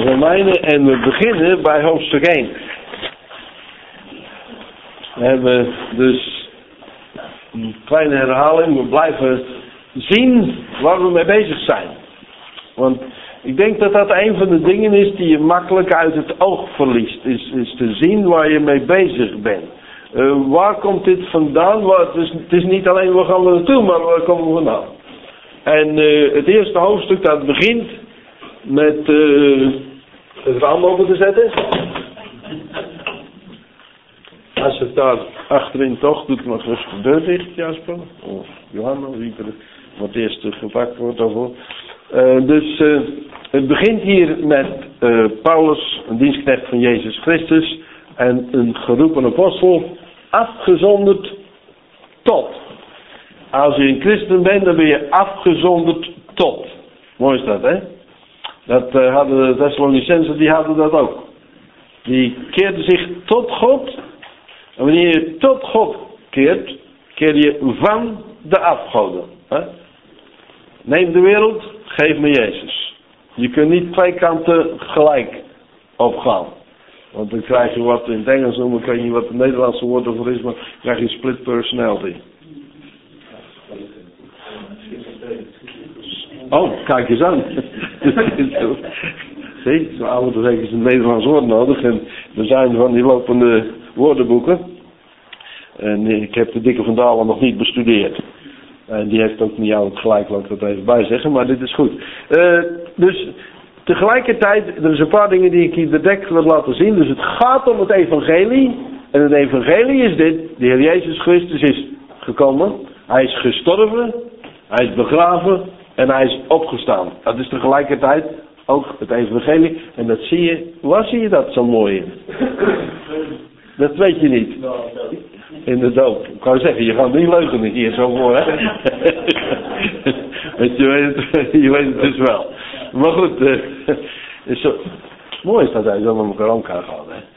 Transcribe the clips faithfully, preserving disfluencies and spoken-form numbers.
Romeinen en we beginnen bij hoofdstuk één. We hebben dus een kleine herhaling. We blijven zien waar we mee bezig zijn. Want ik denk dat dat een van de dingen is die je makkelijk uit het oog verliest. Is, is te zien waar je mee bezig bent. Uh, waar komt dit vandaan? Waar, het, is, het is niet alleen waar gaan we naartoe, maar waar komen we vandaan? En uh, het eerste hoofdstuk dat begint met uh, het raam open te zetten. Als het daar achterin toch doet, maar gerust de deur dicht, Jasper. Of Johanna, wie er wat eerst gepakt wordt daarvoor. Uh, dus uh, het begint hier met uh, Paulus, een dienstknecht van Jezus Christus. En een geroepen apostel, afgezonderd tot. Als je een christen bent, dan ben je afgezonderd tot. Mooi is dat, hè? Dat uh, hadden de Thessalonicenzen, die hadden dat ook. Die keerden zich tot God. En wanneer je tot God keert, keer je van de afgoden. Hè? Neem de wereld, geef me Jezus. Je kunt niet twee kanten gelijk opgaan. Want dan krijg je wat in het Engels noemen, ik weet niet wat het Nederlandse woord ervoor is, maar dan krijg je split personality. Oh, kijk eens aan. Zie, zo af en toe hebben ze een Nederlands woord nodig en er zijn van die lopende woordenboeken. En ik heb de dikke Van Dalen nog niet bestudeerd. En die heeft ook niet altijd gelijk, laat ik dat even bij zeggen, maar dit is goed. Uh, dus tegelijkertijd, er zijn een paar dingen die ik hier bedekt wil laten zien. Dus het gaat om het evangelie. En het evangelie is dit. De Heer Jezus Christus is gekomen. Hij is gestorven. Hij is begraven. En hij is opgestaan. Dat is tegelijkertijd ook het evangelie. En dat zie je. Waar zie je dat zo mooi in? Dat weet je niet. In de doop. Ik wou zeggen, je gaat niet leugenen hier zo voor, hè? je, weet het, je weet het dus wel. Maar goed, uh, is zo, mooi is dat hij zo met elkaar om kan gaan, hè?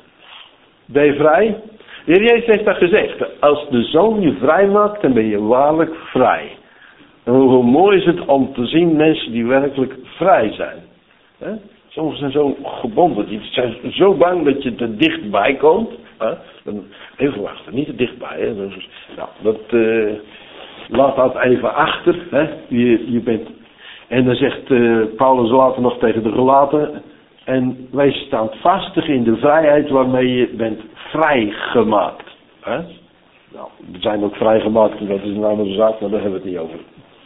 Ben je vrij? De Heer Jezus heeft dat gezegd. Als de Zoon je vrij maakt, dan ben je waarlijk vrij. En hoe mooi is het om te zien mensen die werkelijk vrij zijn. Hè? Sommigen zijn zo gebonden, die zijn zo bang dat je er dichtbij komt. Hè? Dan, even wachten, niet te dichtbij. Hè? Dus, nou, dat, uh, laat dat even achter. Hè? Je, je bent, en dan zegt uh, Paulus later nog tegen de gelaten. En wij staan vastig in de vrijheid waarmee je bent vrijgemaakt. Hè? Nou, we zijn ook vrijgemaakt, en dat is een andere zaak, maar daar hebben we het niet over.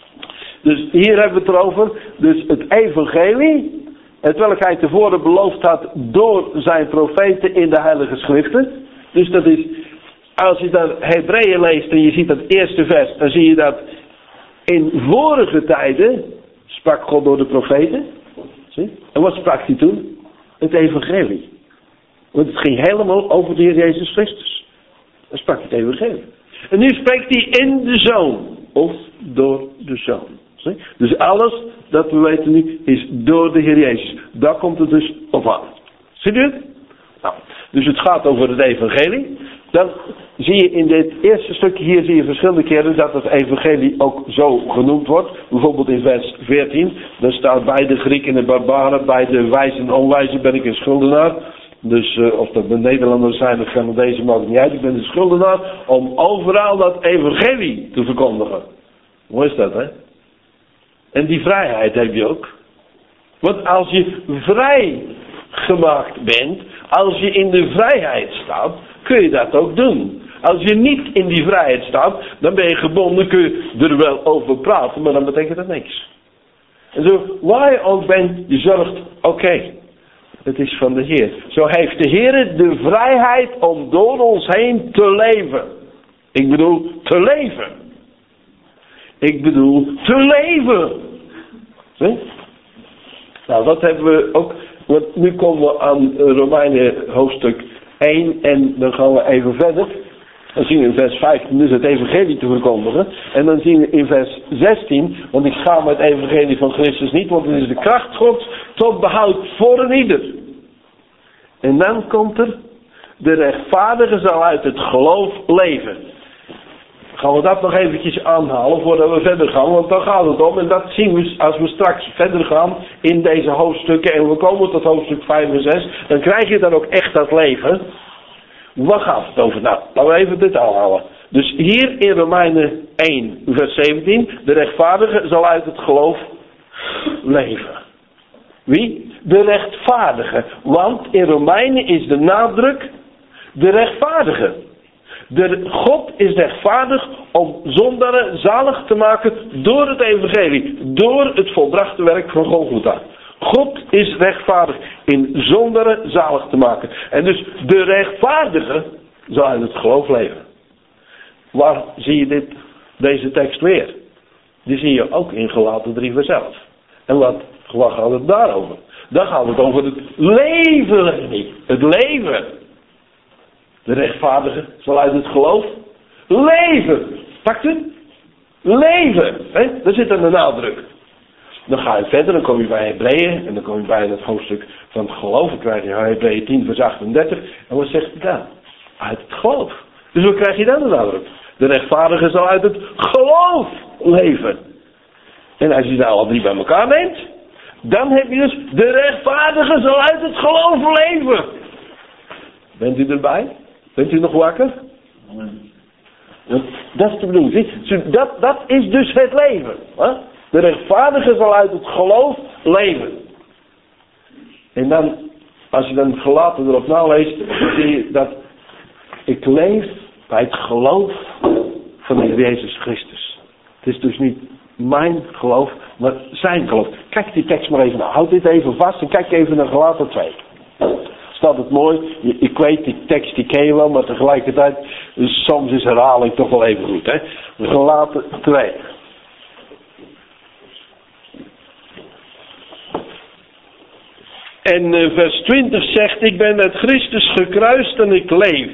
Dus hier hebben we het erover. Dus het evangelie, het welk hij tevoren beloofd had door zijn profeten in de heilige schriften. Dus dat is, als je dan Hebreeën leest en je ziet dat eerste vers, dan zie je dat in vorige tijden sprak God door de profeten. Zie? En wat sprak hij toen? Het evangelie. Want het ging helemaal over de Heer Jezus Christus. Dan sprak het evangelie. En nu spreekt hij in de Zoon. Of door de Zoon. Zie? Dus alles dat we weten nu is door de Heer Jezus. Daar komt het dus op aan. Ziet u het? Nou, dus het gaat over het evangelie. Dan zie je in dit eerste stukje hier zie je verschillende keren dat het evangelie ook zo genoemd wordt. Bijvoorbeeld in vers veertien. Dan staat bij de Grieken en de barbaren, bij de wijzen en onwijzen ben ik een schuldenaar. Dus uh, of dat de Nederlanders zijn of Canadezen, maakt niet uit. Ik ben een schuldenaar om overal dat evangelie te verkondigen. Hoe is dat, hè? En die vrijheid heb je ook. Want als je vrij gemaakt bent, als je in de vrijheid staat, kun je dat ook doen. Als je niet in die vrijheid staat, dan ben je gebonden, kun je er wel over praten, maar dan betekent dat niks. En zo, waar je ook bent, je zorgt, oké, okay, het is van de Heer. Zo heeft de Heer de vrijheid om door ons heen te leven. Ik bedoel, te leven. Ik bedoel, te leven. Zie? Nou, dat hebben we ook. Want nu komen we aan Romeinen hoofdstuk één en dan gaan we even verder. Dan zien we in vers vijftien dus het evangelie te verkondigen. En dan zien we in vers zestien, want ik ga met het evangelie van Christus niet, want het is de kracht Gods tot behoud voor een ieder. En dan komt er, de rechtvaardige zal uit het geloof leven. gaan we dat nog eventjes aanhalen voordat we verder gaan. Want dan gaat het om. En dat zien we als we straks verder gaan in deze hoofdstukken. En we komen tot hoofdstuk vijf en zes. Dan krijg je dan ook echt dat leven. Waar gaat het over? Nou, laten we even dit aanhalen. Dus hier in Romeinen één vers zeventien. De rechtvaardige zal uit het geloof leven. Wie? De rechtvaardige. Want in Romeinen is de nadruk de rechtvaardige. De, God is rechtvaardig om zondaren zalig te maken door het evangelie. Door het volbrachte werk van Golgotha. God is rechtvaardig in zondaren zalig te maken. En dus de rechtvaardige zal uit het geloof leven. Waar zie je dit, deze tekst weer? Die zie je ook in Galaten drie vers elf. En wat, wat gaat het daarover? Dan gaat het over het leven. Het leven. De rechtvaardige zal uit het geloof leven. Pakt het? Leven. He? Daar zit dan de nadruk. Dan ga je verder, dan kom je bij Hebreeën. En dan kom je bij het hoofdstuk van het geloof. Dan krijg je Hebreeën tien vers achtendertig. En wat zegt hij dan? Uit het geloof. Dus wat krijg je dan de nadruk? De rechtvaardige zal uit het geloof leven. En als je daar alle drie bij elkaar neemt. Dan heb je dus de rechtvaardige zal uit het geloof leven. Bent u erbij? Bent u nog wakker? Dat is de bedoeling. Dat, dat is dus het leven. Hè? De rechtvaardige zal uit het geloof leven. En dan, als je dan Galaten erop naleest, zie je dat ik leef bij het geloof van de Heer Jezus Christus. Het is dus niet mijn geloof, maar zijn geloof. Kijk die tekst maar even naar. Houd dit even vast en kijk even naar Galaten twee. Staat het mooi. Ik weet, die tekst die ken je wel, maar tegelijkertijd, dus soms is herhaling toch wel even goed. Hè? Galaten twee. En uh, vers twintig zegt, ik ben met Christus gekruist en ik leef.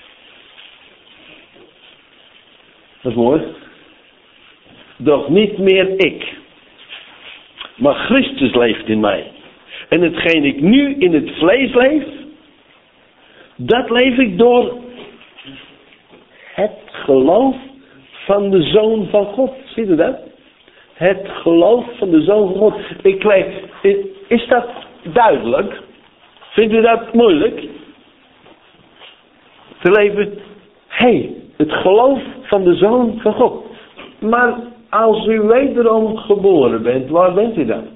Dat is mooi. Doch niet meer ik. Maar Christus leeft in mij. En hetgeen ik nu in het vlees leef, dat leef ik door het geloof van de Zoon van God. Ziet u dat? Het geloof van de Zoon van God. Ik leef. Is dat duidelijk? Vindt u dat moeilijk? Te leven. Hé, hey, het geloof van de Zoon van God. Maar als u wederom geboren bent, waar bent u dan?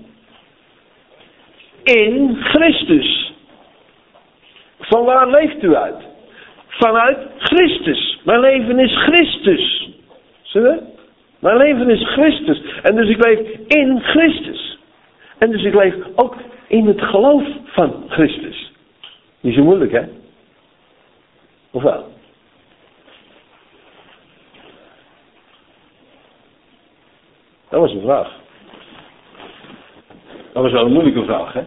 In Christus. Van waar leeft u uit? Vanuit Christus. Mijn leven is Christus. Zie je? Mijn leven is Christus. En dus ik leef in Christus. En dus ik leef ook in het geloof van Christus. Niet zo moeilijk, hè? Of wel? Dat was een vraag. Dat was wel een moeilijke vraag, hè?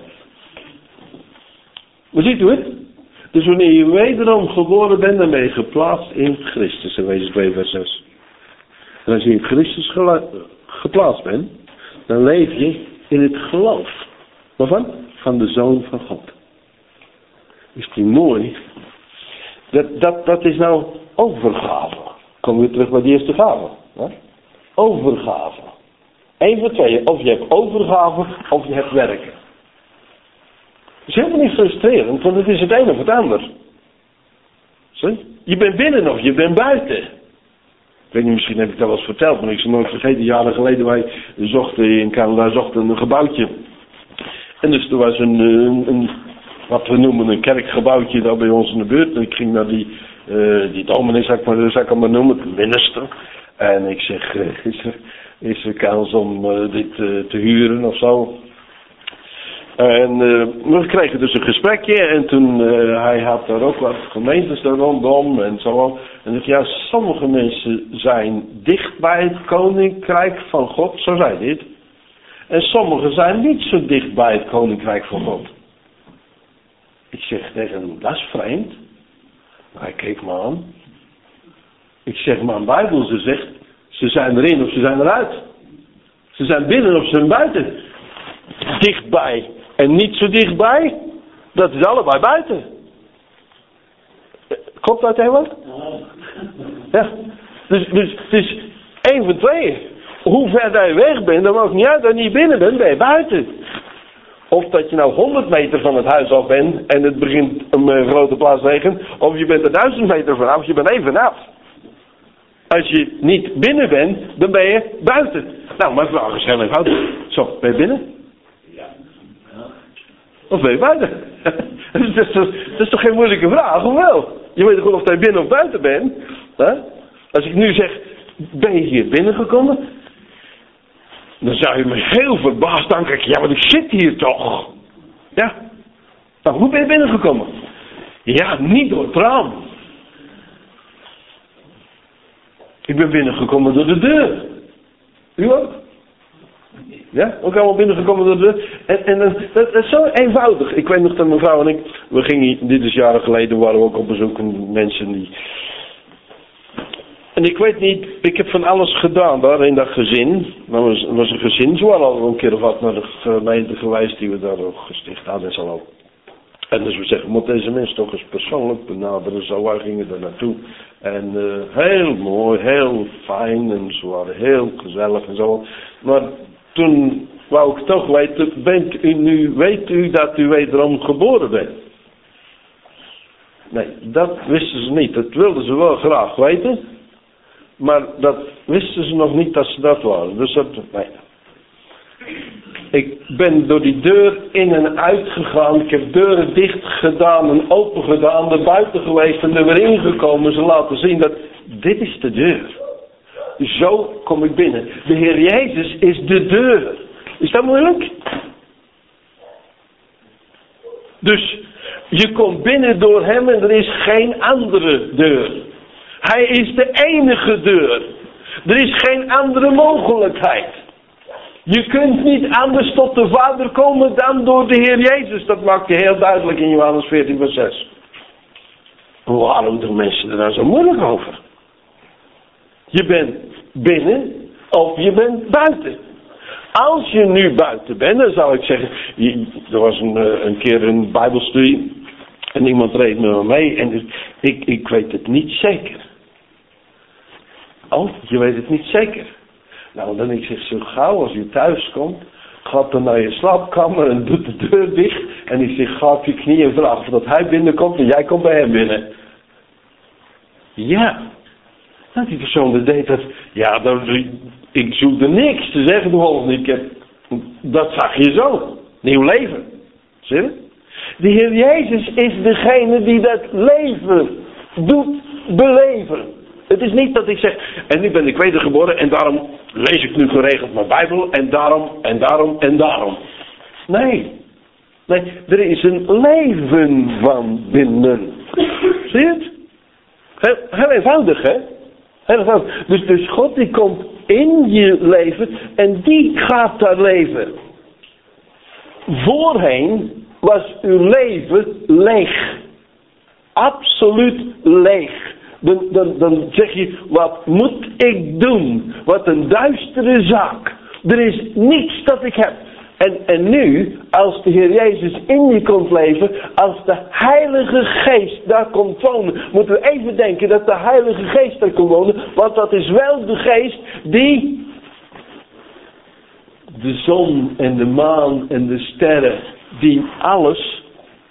Maar ziet u het? Dus wanneer je wederom geboren bent, dan ben je geplaatst in Christus. Efeze twee vers zes. En als je in Christus geplaatst bent, dan leef je in het geloof. Waarvan? Van de Zoon van God. Is die mooi? Dat, dat, dat is nou overgave. Komen we terug bij die eerste gave. Hè? Overgave. Eén van twee. Of je hebt overgave, of je hebt werken. Dat is helemaal niet frustrerend, want het is het een of het ander. Zie? Je bent binnen of je bent buiten. Ik weet niet, misschien heb ik dat wel eens verteld, maar ik zal nooit vergeten, jaren geleden wij zochten in Canada zochten een gebouwtje. En dus er was een, een, een wat we noemen een kerkgebouwtje daar bij ons in de buurt. En ik ging naar die, uh, die dominee, zou ik maar, zou ik maar noemen, de minister. En ik zeg, uh, is er, is er kans om uh, dit uh, te huren of zo? En uh, we kregen dus een gesprekje en toen, uh, hij had daar ook wat gemeentes daar rondom en zo. En ik ja, sommige mensen zijn dicht bij het koninkrijk van God, zo zei dit. En sommigen zijn niet zo dicht bij het koninkrijk van God. Ik zeg tegen hem, dat is vreemd. Hij keek me aan. Ik zeg, maar een Bijbel, ze zegt, ze zijn erin of ze zijn eruit. Ze zijn binnen of ze zijn buiten. Dichtbij en niet zo dichtbij, dat is allebei buiten. Klopt dat helemaal? Ja. Dus, dus het is één van twee. Hoe ver je weg bent, dan maakt niet uit dat je niet binnen bent, ben je buiten. Of dat je nou honderd meter van het huis af bent en het begint een uh, grote plaats regen. Of je bent er duizend meter vanaf, je bent even af. Als je niet binnen bent, dan ben je buiten. Nou, mijn vraag is heel eenvoudig. Zo, ben je binnen? Of ben je buiten? dat, is toch, dat is toch geen moeilijke vraag, of wel? Je weet toch of je binnen of buiten bent? Huh? Als ik nu zeg, ben je hier binnengekomen? Dan zou je me heel verbaasd aankijken. Ja, maar ik zit hier toch? Ja. Nou, hoe ben je binnengekomen? Ja, niet door het raam. Ik ben binnengekomen door de deur. U ook? Ja, ook allemaal binnengekomen door de deur. En, en dat, dat is zo eenvoudig. Ik weet nog dat mijn vrouw en ik, we gingen, dit is jaren geleden, waren we ook op bezoek aan mensen die... En ik weet niet, ik heb van alles gedaan daar in dat gezin. Dat was, was een gezin, ze waren al een keer of wat naar de gemeente geweest die we daar ook gesticht hadden en zo ook. En dus we zeggen, moet deze mensen toch eens persoonlijk benaderen, zo wij gingen er naartoe. En uh, heel mooi, heel fijn en ze waren heel gezellig en zo. Maar toen wou ik toch weten, bent u nu, weet u dat u wederom geboren bent? Nee, dat wisten ze niet. Dat wilden ze wel graag weten. Maar dat wisten ze nog niet dat ze dat waren. Dus dat, nee. Ik ben door die deur in en uit gegaan. Ik heb deuren dicht gedaan en open gedaan. Er buiten geweest en er weer ingekomen. Ze laten zien dat dit is de deur. Zo kom ik binnen. De Heer Jezus is de deur. Is dat moeilijk? Dus je komt binnen door hem en er is geen andere deur. Hij is de enige deur. Er is geen andere mogelijkheid. Je kunt niet anders tot de Vader komen dan door de Heer Jezus. Dat maakt hij heel duidelijk in Johannes veertien vers zes. Waarom doen mensen er nou zo moeilijk over? Je bent binnen of je bent buiten. Als je nu buiten bent, dan zou ik zeggen... Je, er was een, een keer een bijbelstudie en iemand reed met me mee en ik, ik weet het niet zeker. Oh, je weet het niet zeker. Nou, dan ik zeg zo gauw als je thuis komt, gaat dan naar je slaapkamer en doet de deur dicht. En ik zeg, ga op je knieën en vraag of dat hij binnenkomt en jij komt bij hem binnen. Ja. Nou, die persoon die deed dat. Ja, dat, ik zoekte niks te zeggen, behalve ik heb, dat zag je zo. Nieuw leven. Zie je? De Heer Jezus is degene die dat leven doet beleven. Het is niet dat ik zeg, en nu ben ik wedergeboren en daarom lees ik nu geregeld mijn Bijbel en daarom en daarom en daarom. Nee. Nee, er is een leven van binnen. Zie je het? Heel, heel eenvoudig, hè? Heel eenvoudig. Dus, dus God die komt in je leven en die gaat daar leven. Voorheen was uw leven leeg. Absoluut leeg. Dan, dan, dan zeg je, wat moet ik doen? Wat een duistere zaak. Er is niets dat ik heb. En, en nu, als de Heer Jezus in je komt leven, als de Heilige Geest daar komt wonen, moeten we even denken dat de Heilige Geest daar komt wonen, want dat is wel de Geest die de zon en de maan en de sterren, die alles,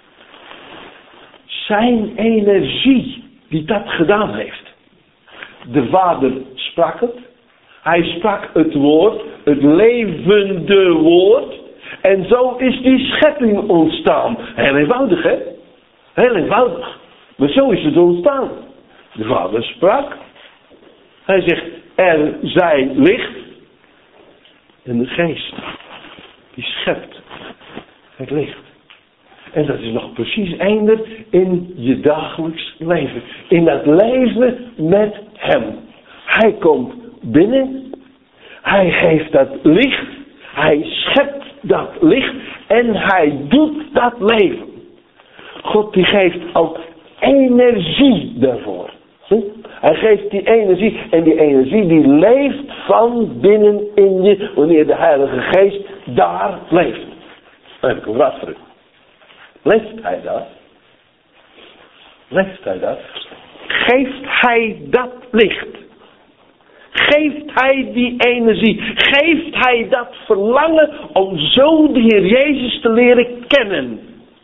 zijn energie die dat gedaan heeft. De Vader sprak het. Hij sprak het woord, het levende woord. En zo is die schepping ontstaan. Heel eenvoudig, hè? Heel eenvoudig. Maar zo is het ontstaan. De Vader sprak. Hij zegt, er zij licht. En de Geest, die schept het licht. En dat is nog precies eender in je dagelijks leven. In dat leven met hem. Hij komt binnen. Hij geeft dat licht. Hij schept dat licht. En hij doet dat leven. God die geeft ook energie daarvoor. Hij geeft die energie. En die energie die leeft van binnen in je. Wanneer de Heilige Geest daar leeft. Dan heb ik een vraag voor u. Leeft hij dat? Leeft hij dat? Geeft hij dat licht? geeft hij die energie. Geeft hij dat verlangen om zo de Heer Jezus te leren kennen.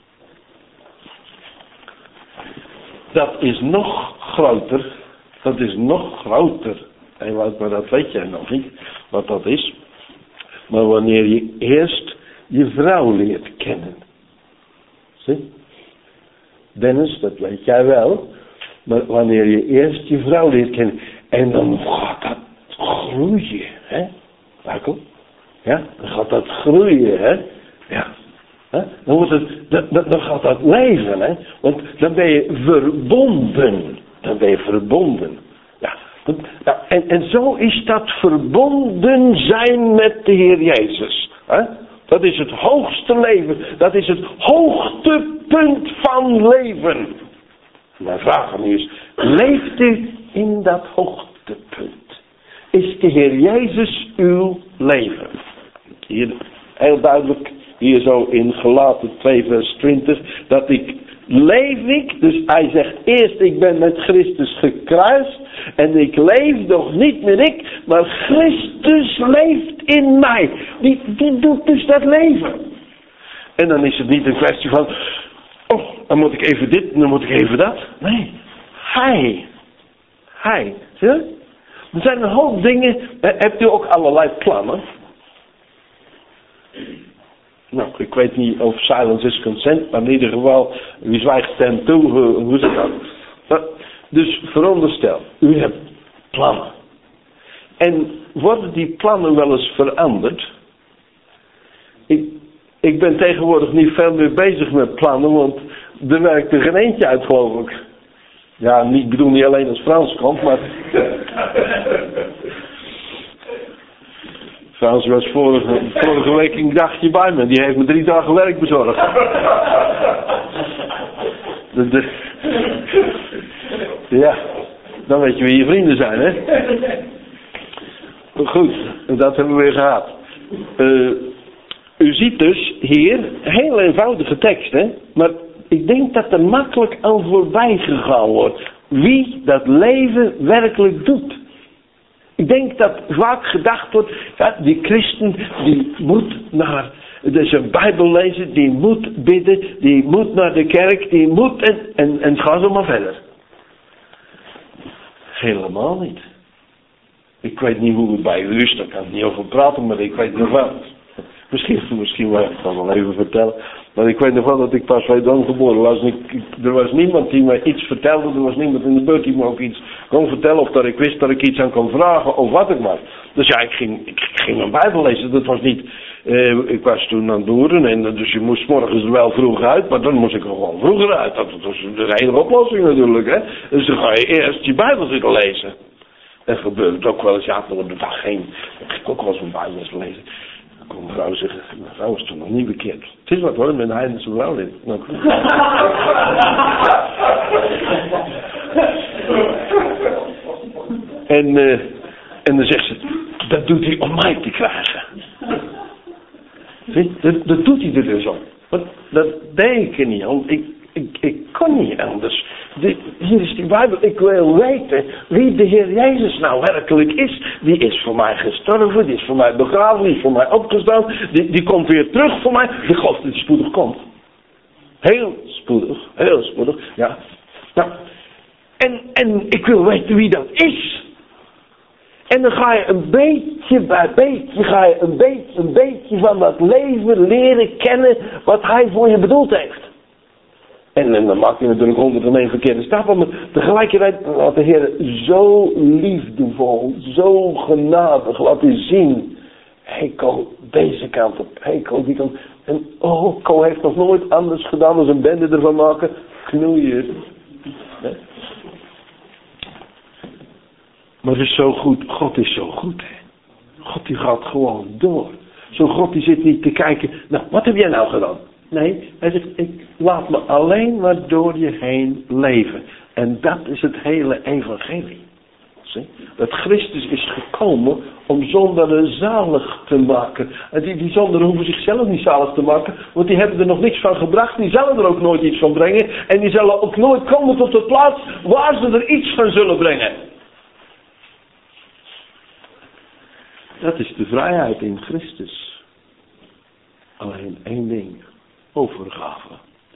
Dat is nog groter. Dat is nog groter. En wat, maar dat weet jij nog niet. Wat dat is. Maar wanneer je eerst je vrouw leert kennen. Zie? Dennis, dat weet jij wel. Maar wanneer je eerst je vrouw leert kennen. En dan gaat dat groeien. Hè? Michael? Ja? Dan gaat dat groeien. Hè? Ja. Hè? Dan, wordt het, dan, dan gaat dat leven. Hè? Want dan ben je verbonden. Dan ben je verbonden. Ja. Nou, en, en zo is dat verbonden zijn met de Heer Jezus. Hè? Dat is het hoogste leven. Dat is het hoogtepunt van leven. Mijn vraag aan u is, leeft u in dat hoogtepunt? Is de Heer Jezus uw leven? Hier heel duidelijk, hier zo in Galaten twee vers twintig, dat ik leef ik, dus hij zegt eerst ik ben met Christus gekruist en ik leef nog niet meer ik, maar Christus leeft in mij. Die, die doet dus dat leven. En dan is het niet een kwestie van, oh, dan moet ik even dit, dan moet ik even dat. Nee, hij. Hij. Zie je? Er zijn een hoop dingen, hebt u ook allerlei plannen? Nou, ik weet niet of silence is consent, maar in ieder geval, wie zwijgt stem toe, hoe, hoe zit dat? Maar, dus veronderstel, u hebt plannen. En worden die plannen wel eens veranderd? Ik, ik ben tegenwoordig niet veel meer bezig met plannen, want er werkt er geen eentje uit, geloof ik. Ja, niet, ik bedoel niet alleen als Frans komt, maar... Frans was vorige, vorige week een dagje bij me. Die heeft me drie dagen werk bezorgd. de, de, ja, dan weet je wie je vrienden zijn, hè? Goed, dat hebben we weer gehad. Uh, u ziet dus hier, heel eenvoudige tekst, hè? Maar ik denk dat er makkelijk aan voorbij gegaan wordt. Wie dat leven werkelijk doet. Ik denk dat vaak gedacht wordt, ja, die christen die moet naar de zijn Bijbel lezen, die moet bidden, die moet naar de kerk, die moet en, en, en ga zo maar verder. Helemaal niet. Ik weet niet hoe het bij u is, daar kan ik niet over praten, maar ik weet nog wel. Misschien, misschien wil ik het dan wel even vertellen. Maar ik weet nog wel dat ik pas tweedans geboren was. En ik, ik, er was niemand die mij iets vertelde. Er was niemand in de buurt die me ook iets kon vertellen. Of dat ik wist dat ik iets aan kon vragen. Of wat ik maar. Dus ja, ik ging, ik ging mijn Bijbel lezen. Dat was niet... Eh, ik was toen aan het boeren. En dus je moest 's morgens er wel vroeg uit. Maar dan moest ik er gewoon vroeger uit. Dat was de hele oplossing natuurlijk. Hè? Dus dan ga je eerst je Bijbel zitten lezen. En gebeurt het ook wel eens. Ja, door de dag heen. Ik ging ook wel eens mijn Bijbel lezen. Ik kon mevrouw zeggen, mevrouw is toen nog niet bekeerd. Het is wat hoor, met een heidense vrouw in. Nou, en, uh, en dan zegt ze, dat doet hij om mij te krijgen. Zie, dat, dat doet hij er dus om. Want dat deed ik niet om. Ik, ik, ik kon niet anders. De, hier is die Bijbel. Ik wil weten wie de Heer Jezus nou werkelijk is. Die is voor mij gestorven. Die is voor mij begraven. Die is voor mij opgestaan. Die, die komt weer terug voor mij. Ik geloof dat hij spoedig komt. Heel spoedig. Heel spoedig. Ja. Nou. En, en ik wil weten wie dat is. En dan ga je een beetje bij beetje. Ga je een beetje, een beetje van dat leven leren kennen. Wat hij voor je bedoeld heeft. En, en dan maak je natuurlijk honderd en één verkeerde stappen. Maar tegelijkertijd laat de Heer zo liefdevol, zo genadig laten zien. Heiko, deze kant op. Heiko, die kant. En oh, Ko heeft nog nooit anders gedaan dan een bende ervan maken. Knoeien. Nee? Maar het is zo goed. God is zo goed. Hè? God die gaat gewoon door. Zo'n God die zit niet te kijken. Nou, wat heb jij nou gedaan? Nee, hij zegt, ik laat me alleen maar door je heen leven. En dat is het hele evangelie. Zie? Dat Christus is gekomen om zondaren zalig te maken. En die, die zondaren hoeven zichzelf niet zalig te maken. Want die hebben er nog niks van gebracht. Die zullen er ook nooit iets van brengen. En die zullen ook nooit komen tot de plaats waar ze er iets van zullen brengen. Dat is de vrijheid in Christus. Alleen één ding. Overgave.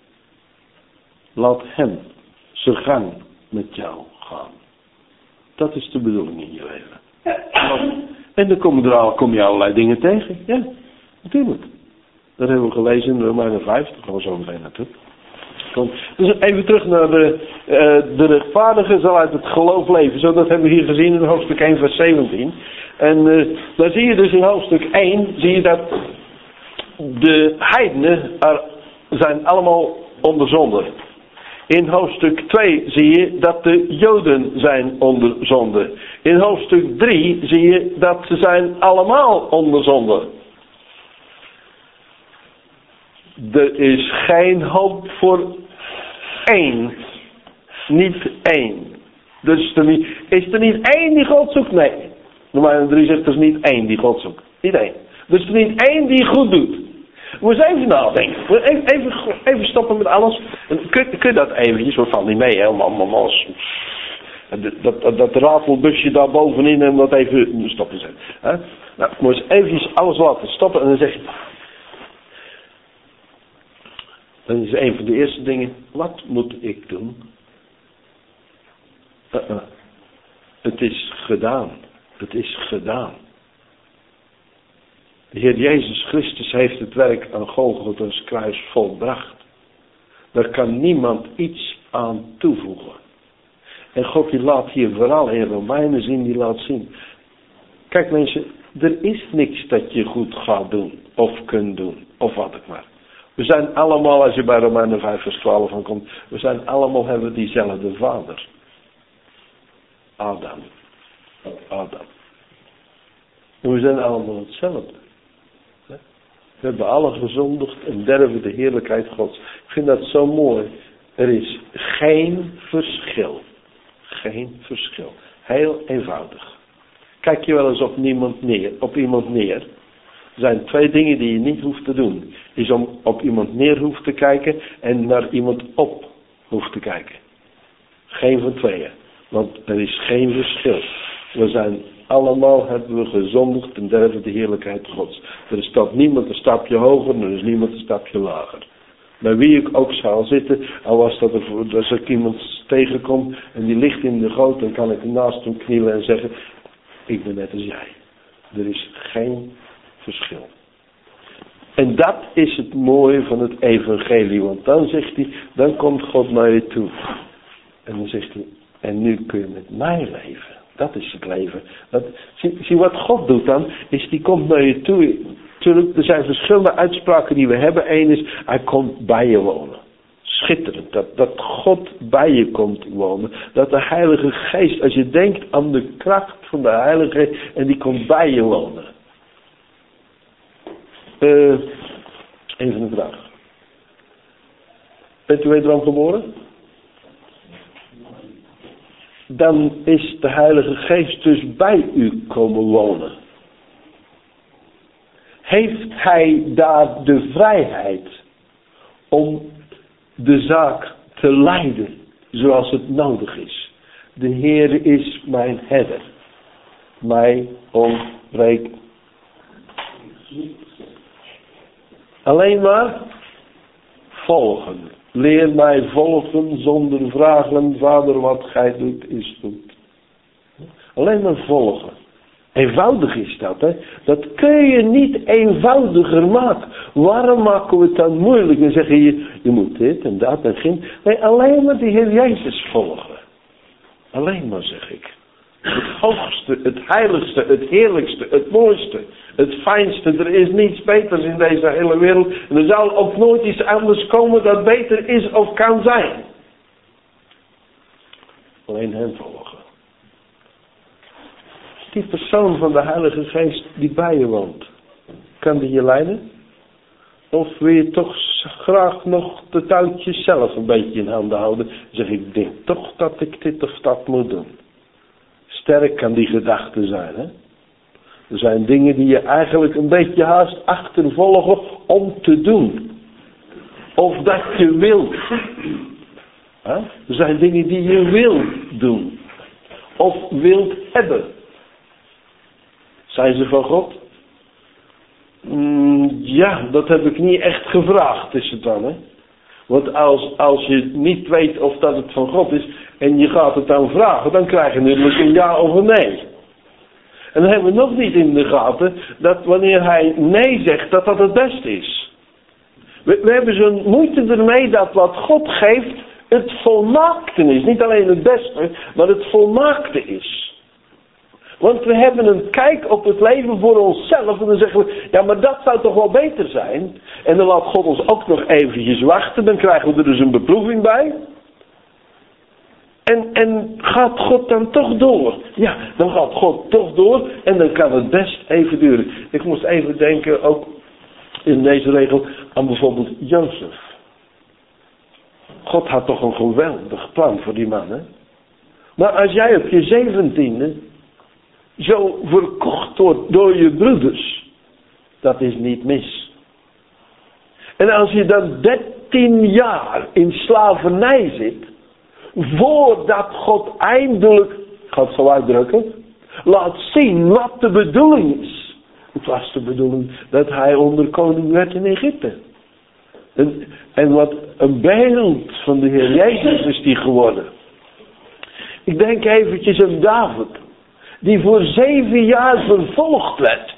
Laat hem zijn gang met jou gaan. Dat is de bedoeling in je leven. En dan kom je, er al, kom je allerlei dingen tegen. Ja, natuurlijk. Dat hebben we gelezen in Romeinen vijf. Daar gaan we zo meteen naartoe. Kom. Dus even terug naar de, uh, de rechtvaardige zal uit het geloof leven. Zo, dat hebben we hier gezien in hoofdstuk één vers zeventien. En uh, dan zie je dus in hoofdstuk één, zie je dat de heidenen er zijn allemaal onder zonde. In hoofdstuk twee zie je dat de Joden zijn onder zonde. In hoofdstuk drie zie je dat ze zijn allemaal onder zonde. Er is geen hoop voor één. Niet één. Dus er niet, is er niet één die God zoekt? Nee. Romeinen drie zegt er is niet één die God zoekt. Niet één. Dus er is niet één die goed doet. We eens even nadenken. Even, even, even stoppen met alles. Kun, kun je dat eventjes, we vallen niet mee helemaal. Als, dat, dat, dat ratelbusje daar bovenin en dat even stoppen zetten. He? Nou, moet eens eventjes alles laten stoppen en dan zeg je. Dan is een van de eerste dingen, wat moet ik doen? Uh -uh. Het is gedaan. Het is gedaan. De Heer Jezus Christus heeft het werk aan Golgotha's kruis volbracht. Daar kan niemand iets aan toevoegen. En God die laat hier vooral in Romeinen zien, die laat zien. Kijk mensen, er is niks dat je goed gaat doen of kunt doen of wat ik maar. We zijn allemaal, als je bij Romeinen vijf vers twaalf van komt, we zijn allemaal, hebben diezelfde vader. Adam. Adam. En we zijn allemaal hetzelfde. We hebben alle gezondigd en derven de heerlijkheid Gods. Ik vind dat zo mooi. Er is geen verschil. Geen verschil. Heel eenvoudig. Kijk je wel eens op, niemand neer, op iemand neer. Er zijn twee dingen die je niet hoeft te doen. Is om op iemand neer hoeft te kijken en naar iemand op hoeft te kijken. Geen van tweeën. Want er is geen verschil. We zijn allemaal, hebben we gezondigd en derven de heerlijkheid Gods. Er staat niemand een stapje hoger en er is niemand een stapje lager. Bij wie ik ook zal zitten, al was dat er, als ik iemand tegenkom en die ligt in de goot, dan kan ik naast hem knielen en zeggen, ik ben net als jij. Er is geen verschil. En dat is het mooie van het evangelie, want dan zegt hij, dan komt God naar je toe. En dan zegt hij, en nu kun je met mij leven. Dat is het leven. Dat, zie, zie wat God doet dan, is die komt naar je toe. Natuurlijk, er zijn verschillende uitspraken die we hebben. Eén is, hij komt bij je wonen. Schitterend, dat, dat God bij je komt wonen. Dat de Heilige Geest, als je denkt aan de kracht van de Heilige Geest, en die komt bij je wonen. Uh, even een vraag. Bent u wederom geboren? Dan is de Heilige Geest dus bij u komen wonen. Heeft hij daar de vrijheid om de zaak te leiden zoals het nodig is? De Heer is mijn herder. Mij ontbreekt. Alleen maar volgen. Leer mij volgen zonder vragen. Vader, wat gij doet is goed. Alleen maar volgen. Eenvoudig is dat, hè. Dat kun je niet eenvoudiger maken. Waarom maken we het dan moeilijk en zeggen je, je moet dit en dat en geen. Nee, alleen maar de Heer Jezus volgen. Alleen maar, zeg ik. Het hoogste, het heiligste, het heerlijkste, het mooiste, het fijnste. Er is niets beters in deze hele wereld. En er zal ook nooit iets anders komen dat beter is of kan zijn. Alleen hem volgen. Die persoon van de Heilige Geest die bij je woont. Kan die je leiden? Of wil je toch graag nog de touwtjes zelf een beetje in handen houden? Zeg ik denk toch dat ik dit of dat moet doen. Sterk kan die gedachte zijn, hè? Er zijn dingen die je eigenlijk een beetje haast achtervolgen om te doen. Of dat je wilt. Hè? Er zijn dingen die je wilt doen. Of wilt hebben. Zijn ze van God? Mm, ja, dat heb ik niet echt gevraagd, is het dan, hè? Want als, als je niet weet of dat het van God is en je gaat het dan vragen, dan krijg je natuurlijk een ja of een nee. En dan hebben we nog niet in de gaten dat wanneer hij nee zegt, dat dat het beste is. We, we hebben zo'n moeite ermee dat wat God geeft, het volmaakte is. Niet alleen het beste, maar het volmaakte is. Want we hebben een kijk op het leven voor onszelf. En dan zeggen we, ja maar dat zou toch wel beter zijn. En dan laat God ons ook nog eventjes wachten. Dan krijgen we er dus een beproeving bij. En, en gaat God dan toch door? Ja, dan gaat God toch door. En dan kan het best even duren. Ik moest even denken, ook in deze regel, aan bijvoorbeeld Jozef. God had toch een geweldig plan voor die man, hè? Maar als jij op je zeventiende zo verkocht wordt door je broeders, dat is niet mis. En als je dan dertien jaar in slavernij zit, voordat God eindelijk, ik ga het zo uitdrukken, laat zien wat de bedoeling is. Het was de bedoeling dat hij onder koning werd in Egypte. En, en wat een beeld van de Heer Jezus is die geworden. Ik denk eventjes aan David, die voor zeven jaar vervolgd werd.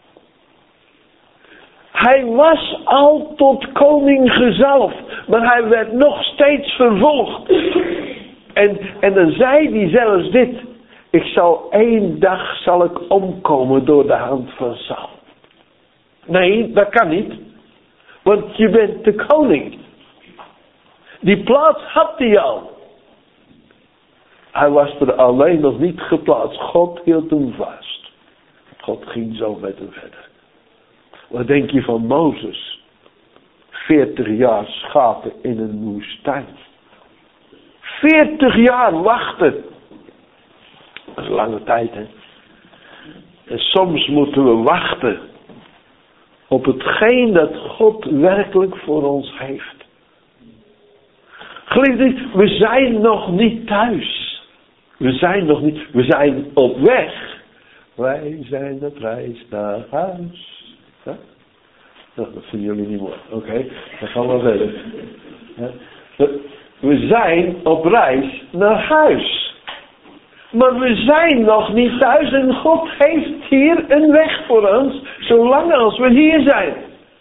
Hij was al tot koning gezalfd, maar hij werd nog steeds vervolgd. En, en dan zei hij zelfs dit: ik zal één dag zal ik omkomen door de hand van Saul. Nee, dat kan niet. Want je bent de koning. Die plaats had hij al. Hij was er alleen nog niet geplaatst. God hield hem vast. God ging zo met hem verder. Wat denk je van Mozes? Veertig jaar schapen in een woestijn. Veertig jaar wachten. Dat is een lange tijd, hè. En soms moeten we wachten op hetgeen dat God werkelijk voor ons heeft. Geliefden, we zijn nog niet thuis. We zijn nog niet, we zijn op weg. Wij zijn op reis naar huis. Ja? Nou, dat vinden jullie niet mooi. Oké, okay, dan gaan we verder. Ja? We zijn op reis naar huis. Maar we zijn nog niet thuis en God heeft hier een weg voor ons, zolang als we hier zijn.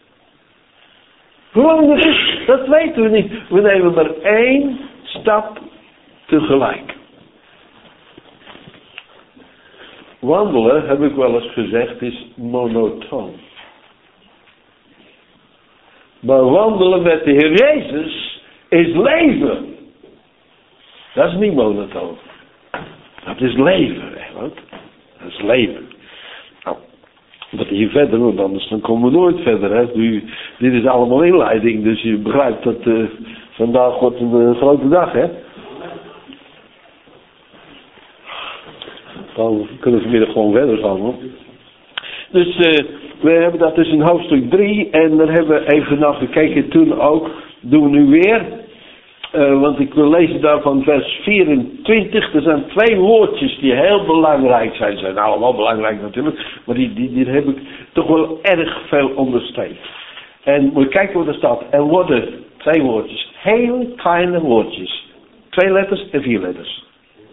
Hoe lang dat is, dat weten we niet. We nemen maar één stap tegelijk. Wandelen, heb ik wel eens gezegd, is monotoon. Maar wandelen met de Heer Jezus is leven. Dat is niet monotoon. Dat is leven, hè, wat? Dat is leven. Nou, wat hier verder moet, anders dan komen we nooit verder, hè. Nu, dit is allemaal inleiding, dus je begrijpt dat uh, vandaag wordt een uh, grote dag, hè. Dan kunnen we vanmiddag gewoon verder gaan, hoor. Dus uh, we hebben dat dus in hoofdstuk drie en daar hebben we even naar gekeken toen ook. Doen we nu weer. Uh, want ik wil lezen daarvan vers vierentwintig. Er zijn twee woordjes die heel belangrijk zijn. Ze zijn allemaal belangrijk natuurlijk. Maar die, die, die heb ik toch wel erg veel onderstreept. En moet je kijken wat er staat. Er worden twee woordjes. Heel kleine woordjes. Twee letters en vier letters.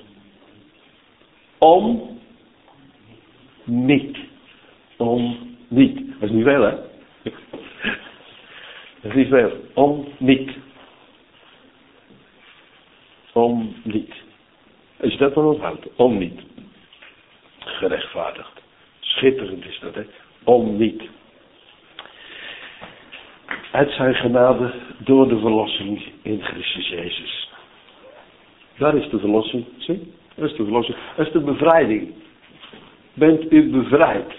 Om. Niet. Om. Niet. Dat is niet veel, hè? Dat is niet veel. Om. Niet. Om niet. Als je dat dan onthoudt. Om niet. Gerechtvaardigd. Schitterend is dat, hè. Om niet. Uit zijn genade door de verlossing in Christus Jezus. Daar is de verlossing. Zie? Dat is de verlossing. Dat is de bevrijding. Bent u bevrijd?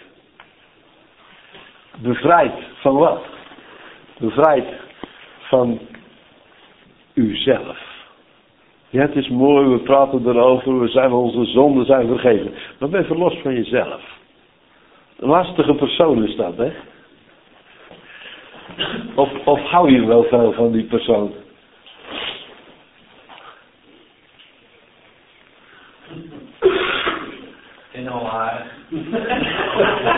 Bevrijd van wat? Bevrijd van uzelf. Ja, het is mooi, we praten erover, we zijn onze zonden zijn vergeven. Maar ben verlost van jezelf. Een lastige persoon is dat, hè? Of, of hou je wel veel van die persoon? En al haar.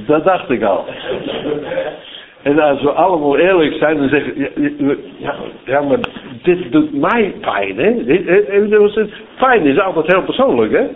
Dat dacht ik al. En als we allemaal eerlijk zijn, dan zeggen we, ja, ja, maar dit doet mij pijn, hè. Pijn is altijd heel persoonlijk, hè.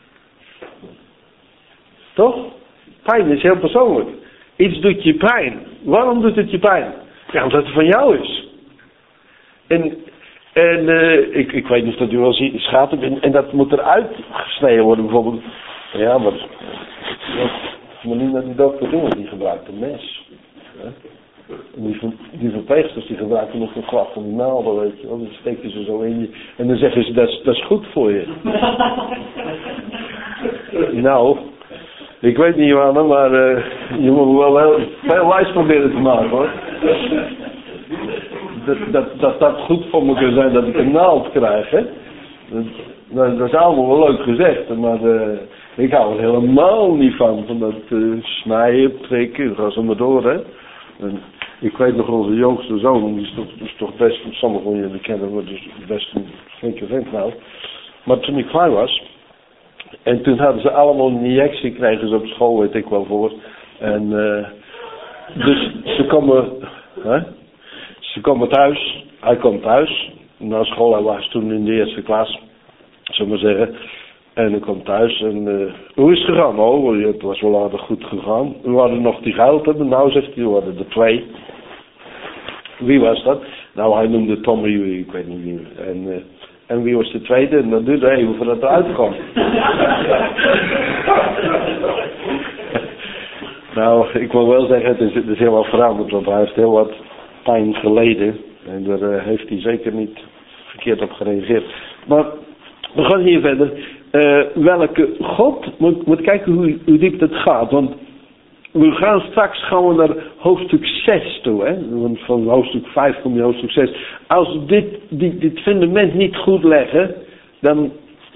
Toch? Pijn is heel persoonlijk. Iets doet je pijn. Waarom doet het je pijn? Ja, omdat het van jou is. En, en uh, ik, ik weet niet of dat u wel ziet, schaten, en, en dat moet eruit gesneden worden, bijvoorbeeld. Ja, maar maar niet naar die dokter doen, die gebruikt een mes. Ja? En die, die verpleegsters die gebruiken nog een klap van die naalden, weet je wel. Dan steken ze zo in je. En dan zeggen ze, dat is, dat is goed voor je. Nou, ik weet niet Johanna, maar uh, je moet wel heel veel wijs proberen te maken hoor. Dat dat, dat dat goed voor me kan zijn dat ik een naald krijg, hè. Dat, dat, dat is allemaal wel leuk gezegd, maar uh, ik hou er helemaal niet van, van dat uh, snijden, prikken, ga zo maar door, hè. En ik weet nog onze jongste zoon, die is toch, is toch best, sommigen van jullie kennen, maar dus best een flinke vent nou. Maar toen ik klein was, en toen hadden ze allemaal een injectie, kregen ze op school, weet ik wel voor. En uh, dus ze komen, hè, ze komen thuis, hij komt thuis, na school, hij was toen in de eerste klas, zullen we maar zeggen. En ik kom thuis en, uh, hoe is het gegaan? Oh, het was wel aardig goed gegaan. We hadden nog die geld hebben, nou zegt hij, we hadden er twee. Wie was dat? Nou, hij noemde Tommy, ik weet niet wie. En, uh, en wie was de tweede? En dat duurde even voordat het eruit kwam. Nou, ik wil wel zeggen, het is, het is heel wat veranderd, want hij heeft heel wat pijn geleden. En daar uh, heeft hij zeker niet verkeerd op gereageerd. Maar we gaan hier verder. Uh, welke God, moet, moet kijken hoe, hoe diep het gaat. Want we gaan straks gaan we naar hoofdstuk zes toe. Hè? Want van hoofdstuk vijf kom je hoofdstuk zes. Als we dit, dit, dit fundament niet goed leggen, dan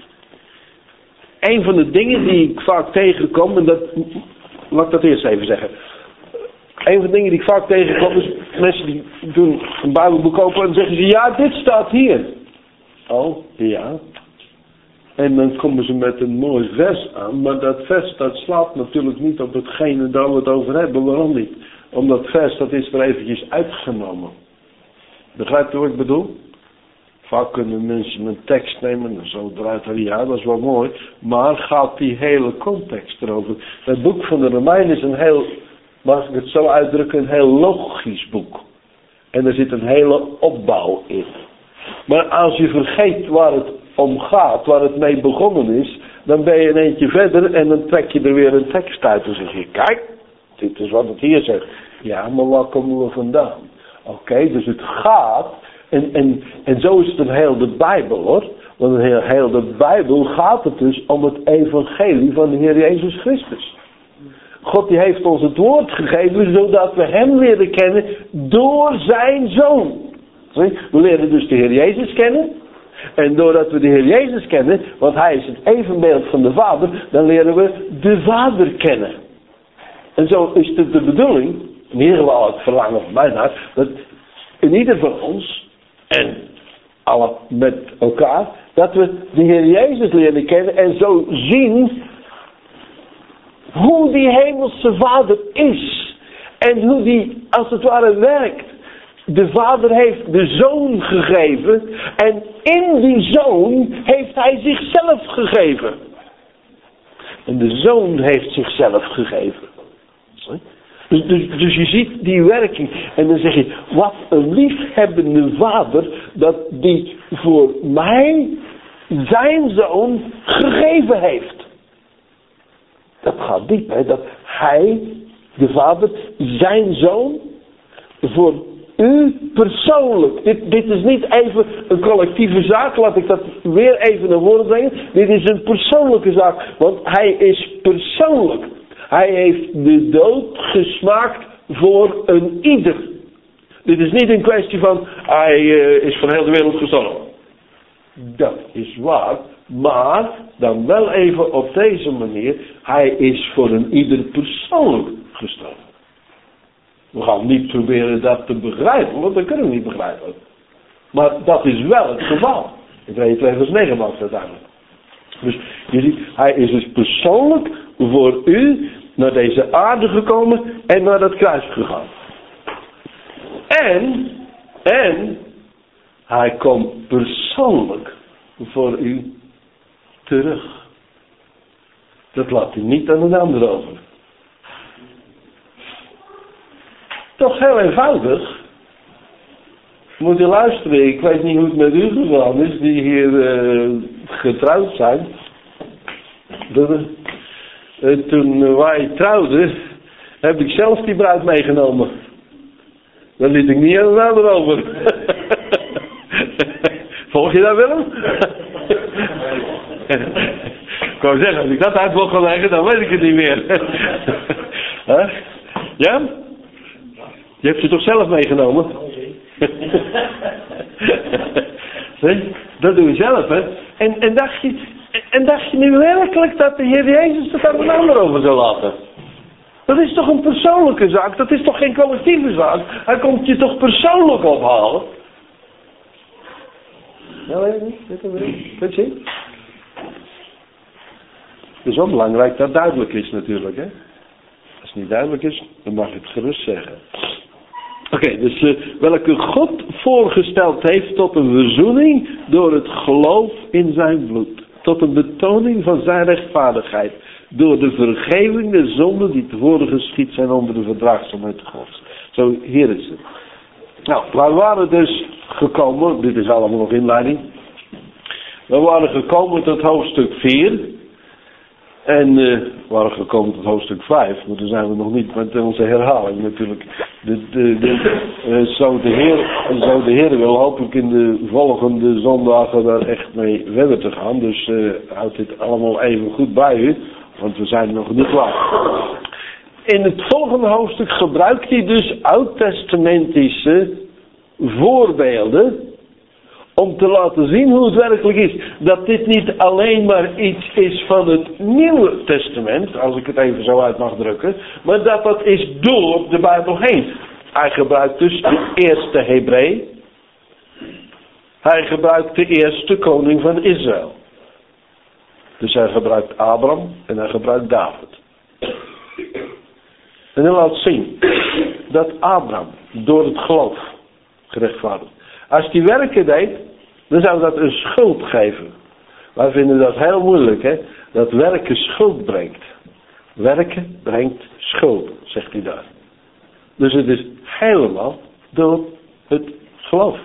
een van de dingen die ik vaak tegenkom, en dat, laat ik dat eerst even zeggen. Een van de dingen die ik vaak tegenkom is mensen die doen een Bijbelboek open en zeggen ze, ja, dit staat hier. Oh, ja. En dan komen ze met een mooi vers aan, maar dat vers dat slaat natuurlijk niet op hetgene daar we het over hebben. Waarom niet? Omdat vers dat is er eventjes uitgenomen. Begrijpt u wat ik bedoel? Vaak kunnen mensen een tekst nemen en zo eruit halen, ja dat is wel mooi, maar gaat die hele context erover. Het boek van de Romeinen is een heel, mag ik het zo uitdrukken, een heel logisch boek. En er zit een hele opbouw in. Maar als je vergeet waar het om gaat, waar het mee begonnen is, dan ben je een eentje verder en dan trek je er weer een tekst uit en zeg je, kijk, dit is wat het hier zegt. Ja, maar waar komen we vandaan? Oké, okay, dus het gaat, en, en, en zo is het een heel de Bijbel hoor, want een heel, heel de Bijbel gaat het dus om het evangelie van de Heer Jezus Christus. God die heeft ons het woord gegeven, zodat we hem leren kennen door zijn Zoon. We leren dus de Heer Jezus kennen. En doordat we de Heer Jezus kennen, want hij is het evenbeeld van de Vader, dan leren we de Vader kennen. En zo is het de bedoeling, in ieder geval het verlangen van mijn hart, dat in ieder van ons, en alle met elkaar, dat we de Heer Jezus leren kennen en zo zien hoe die hemelse Vader is. En hoe die als het ware werkt. De Vader heeft de Zoon gegeven en in die Zoon heeft hij zichzelf gegeven. En de Zoon heeft zichzelf gegeven. Dus, dus, dus je ziet die werking en dan zeg je, wat een liefhebbende Vader dat die voor mij zijn Zoon gegeven heeft. Dat gaat diep, hè, dat hij, de Vader, zijn Zoon voor u persoonlijk. Dit, dit is niet even een collectieve zaak. Laat ik dat weer even naar voren brengen. Dit is een persoonlijke zaak. Want hij is persoonlijk. Hij heeft de dood gesmaakt voor een ieder. Dit is niet een kwestie van hij uh, is van heel de wereld gestorven. Dat is waar. Maar dan wel even op deze manier. Hij is voor een ieder persoonlijk gestorven. We gaan niet proberen dat te begrijpen, want dat kunnen we niet begrijpen. Maar dat is wel het geval. Ik weet het vers negen was uiteindelijk. Dus je ziet, hij is dus persoonlijk voor u naar deze aarde gekomen en naar dat kruis gegaan. En, en, hij komt persoonlijk voor u terug. Dat laat hij niet aan een ander over. Toch heel eenvoudig. Moet je luisteren, ik weet niet hoe het met u gegaan is, die hier uh, getrouwd zijn. Dat, uh, toen wij trouwden, heb ik zelf die bruid meegenomen. Dat liet ik niet aan een ander over. Volg je dat, Willem? Ik wou zeggen, als ik dat uit wil gaan leggen, dan weet ik het niet meer. Huh? Ja? Je hebt ze toch zelf meegenomen? Zie? Dat doe je zelf, hè? En, en, dacht je, en dacht je nu werkelijk dat de Heer Jezus het aan een ander over zou laten? Dat is toch een persoonlijke zaak? Dat is toch geen collectieve zaak? Hij komt je toch persoonlijk ophalen? Ja, weet je niet? Weet je niet? Het is wel belangrijk dat het duidelijk is natuurlijk, hè? Als het niet duidelijk is, dan mag je het gerust zeggen. Oké, okay, dus uh, welke God voorgesteld heeft tot een verzoening door het geloof in zijn bloed. Tot een betoning van zijn rechtvaardigheid. Door de vergeving der zonden die tevoren geschied zijn onder de verdraagzaamheid Gods. Zo, hier is het. Nou, wij waren dus gekomen, dit is allemaal nog inleiding. We waren gekomen tot hoofdstuk vier. En uh, we waren gekomen tot hoofdstuk vijf, maar toen zijn we nog niet met onze herhaling natuurlijk. De, de, de, uh, zo, de Heer, zo de Heer wil hoop ik in de volgende zondagen daar echt mee verder te gaan. Dus uh, houd dit allemaal even goed bij u, want we zijn nog niet klaar. In het volgende hoofdstuk gebruikt hij dus oud-testamentische voorbeelden om te laten zien hoe het werkelijk is. Dat dit niet alleen maar iets is van het Nieuwe Testament, als ik het even zo uit mag drukken, maar dat dat is door de Bijbel heen. Hij gebruikt dus de eerste Hebree. Hij gebruikt de eerste koning van Israël. Dus hij gebruikt Abraham en hij gebruikt David. En hij laat zien dat Abraham door het geloof gerechtvaardigd. Als die werken deed, dan zou dat een schuld geven. Wij vinden dat heel moeilijk, hè. Dat werken schuld brengt. Werken brengt schuld, zegt hij daar. Dus het is helemaal door het geloof.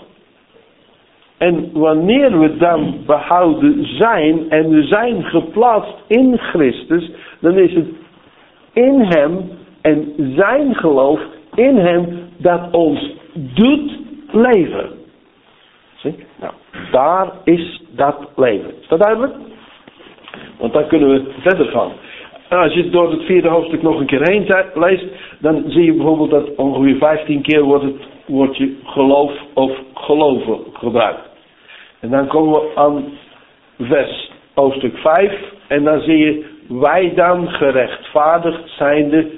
En wanneer we dan behouden zijn en we zijn geplaatst in Christus, dan is het in hem en zijn geloof in hem dat ons doet leven. Zie? Nou, daar is dat leven. Is dat duidelijk? Want dan kunnen we verder gaan. En als je door het vierde hoofdstuk nog een keer heen leest, dan zie je bijvoorbeeld dat ongeveer vijftien keer wordt het woordje geloof of geloven gebruikt. En dan komen we aan vers hoofdstuk vijf en dan zie je wij dan gerechtvaardigd zijnde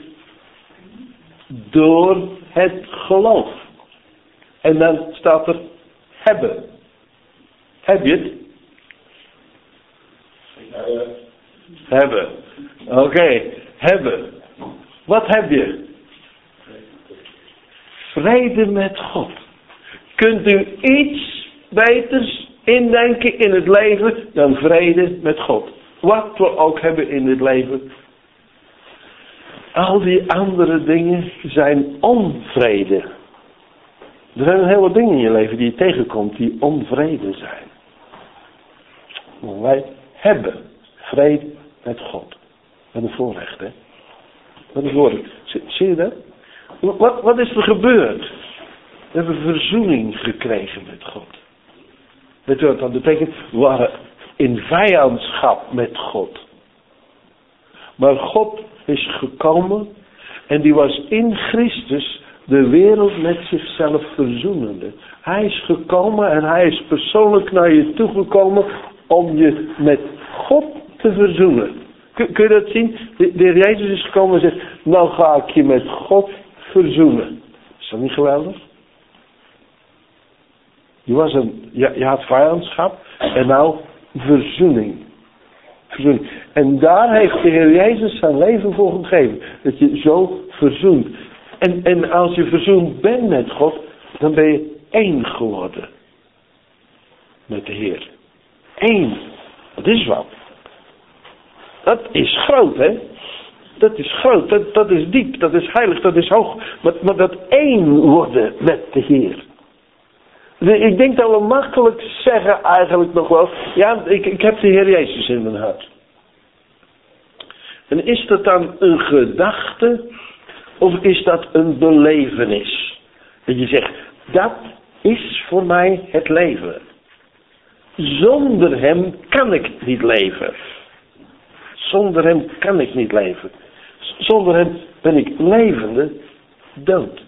door het geloof. En dan staat er hebben. Heb je het? Hebben. Hebben. Oké, okay. Hebben. Wat heb je? Vrede met God. Kunt u iets beters indenken in het leven dan vrede met God? Wat we ook hebben in het leven. Al die andere dingen zijn onvrede. Er zijn een hele dingen in je leven die je tegenkomt die onvrede zijn. Maar wij hebben vrede met God. Wat een voorrecht, hè? Wat een voorrecht. Zie, zie je dat? Wat, wat is er gebeurd? We hebben verzoening gekregen met God. Weet u wat dat betekent? We waren in vijandschap met God. Maar God is gekomen en die was in Christus de wereld met zichzelf verzoenende. Hij is gekomen en hij is persoonlijk naar je toegekomen om je met God te verzoenen. Kun, kun je dat zien? De, de Heer Jezus is gekomen en zegt, nou ga ik je met God verzoenen. Is dat niet geweldig? Je, was een, je, je had vijandschap en nou verzoening. Verzoening. En daar heeft de Heer Jezus zijn leven voor gegeven. Dat je zo verzoent. En, en als je verzoend bent met God, dan ben je één geworden. Met de Heer. Eén. Dat is wat. Dat is groot, hè? Dat is groot, dat, dat is diep, dat is heilig, dat is hoog. Maar, maar dat één worden met de Heer. Ik denk dat we makkelijk zeggen eigenlijk nog wel. Ja, ik, ik heb de Heer Jezus in mijn hart. En is dat dan een gedachte? Of is dat een belevenis? Dat je zegt, dat is voor mij het leven. Zonder hem kan ik niet leven. Zonder hem kan ik niet leven. Zonder hem ben ik levende dood.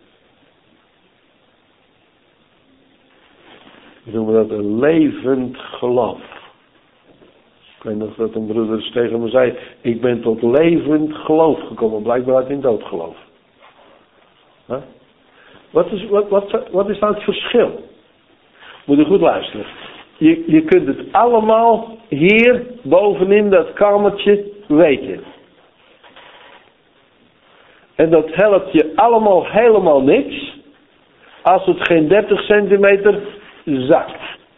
We noemen dat een levend geloof. Ik weet nog dat een broeder tegen me zei, ik ben tot levend geloof gekomen, blijkbaar uit in doodgeloof. Huh? Wat is, wat, wat, wat is nou het verschil? Moet je goed luisteren. Je, je kunt het allemaal hier bovenin dat kamertje weten. En dat helpt je allemaal helemaal niks als het geen dertig centimeter zakt.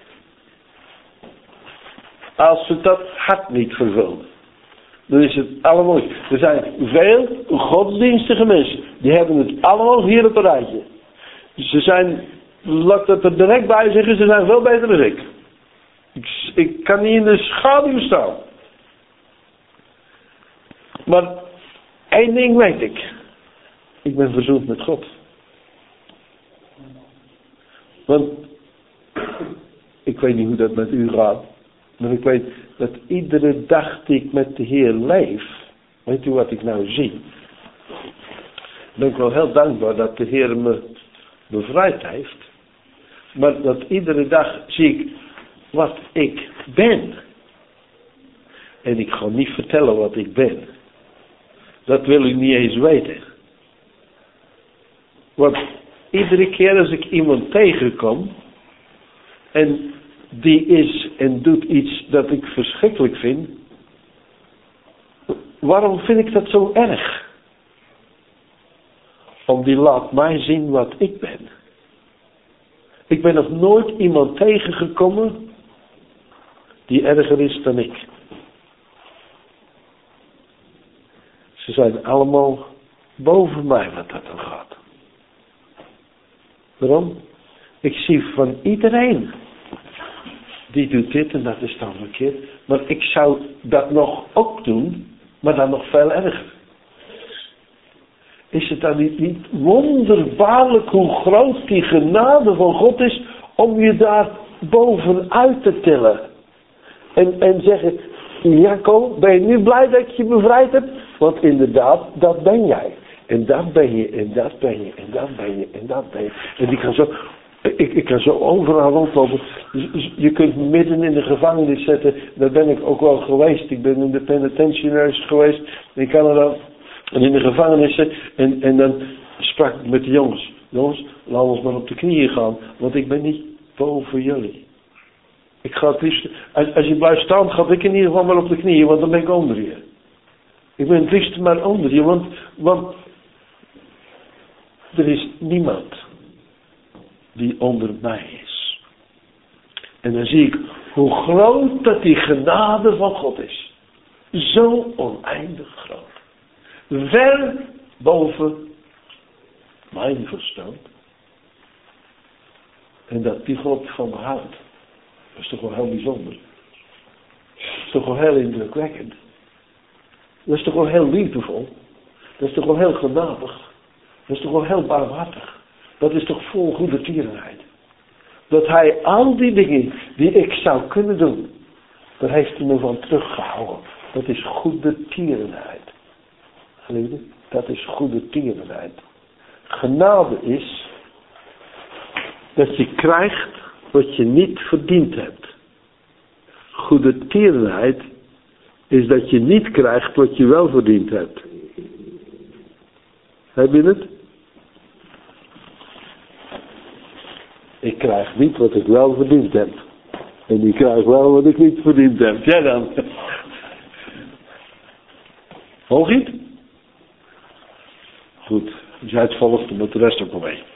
Als het dat hart niet vervult. Dan is het allemaal niks. Er zijn veel godsdienstige mensen. Die hebben het allemaal hier op een rijtje. Ze zijn, laat dat er direct bij zeggen, ze zijn veel beter dan ik. Ik, ik kan niet in de schaduw staan. Maar één ding weet ik. Ik ben verzoend met God. Want ik weet niet hoe dat met u gaat. Maar ik weet dat iedere dag die ik met de Heer leef. Weet u wat ik nou zie? Ik ben wel heel dankbaar dat de Heer me bevrijd heeft. Maar dat iedere dag zie ik wat ik ben. En ik ga niet vertellen wat ik ben. Dat wil u niet eens weten. Want iedere keer als ik iemand tegenkom. En die is en doet iets dat ik verschrikkelijk vind. Waarom vind ik dat zo erg? Om die laat mij zien wat ik ben. Ik ben nog nooit iemand tegengekomen die erger is dan ik. Ze zijn allemaal boven mij wat dat dan gaat. Waarom? Ik zie van iedereen. Die doet dit en dat is dan verkeerd. Maar ik zou dat nog ook doen. Maar dan nog veel erger. Is het dan niet, niet wonderbaarlijk hoe groot die genade van God is. Om je daar bovenuit te tillen. En, en zeggen. Jacob, ben je nu blij dat je je bevrijd hebt? Want inderdaad, dat ben jij. En dat ben je, en dat ben je, en dat ben je, en dat ben je. En die kan zo, ik, ik kan zo overal rondlopen. Je kunt me midden in de gevangenis zetten. Daar ben ik ook wel geweest. Ik ben in de penitentiaries geweest in Canada. En in de gevangenissen. En, en dan sprak ik met de jongens. Jongens, laten we maar op de knieën gaan. Want ik ben niet boven jullie. Ik ga het liefst, als, als je blijft staan, ga ik in ieder geval maar op de knieën. Want dan ben ik onder je. Ik ben het liefst maar onder je. Want, want er is niemand die onder mij is. En dan zie ik hoe groot dat die genade van God is. Zo oneindig groot. Ver boven mijn verstand. En dat die God van me houdt. Dat is toch wel heel bijzonder. Dat is toch wel heel indrukwekkend. Dat is toch wel heel liefdevol. Dat is toch wel heel genadig. Dat is toch wel heel barmhartig. Dat is toch vol goede tierenheid. Dat hij al die dingen die ik zou kunnen doen. Daar heeft hij me van teruggehouden. Dat is goede tierenheid. Geliefde, dat is goede tierenheid. Genade is dat je krijgt wat je niet verdiend hebt. Goede tierenheid is dat je niet krijgt wat je wel verdiend hebt. Heb je het? Ik krijg niet wat ik wel verdiend heb. En ik krijg wel wat ik niet verdiend heb. Jij dan? Volg je het? Goed. Als jij het volgt, dan moet de rest ook wel mee.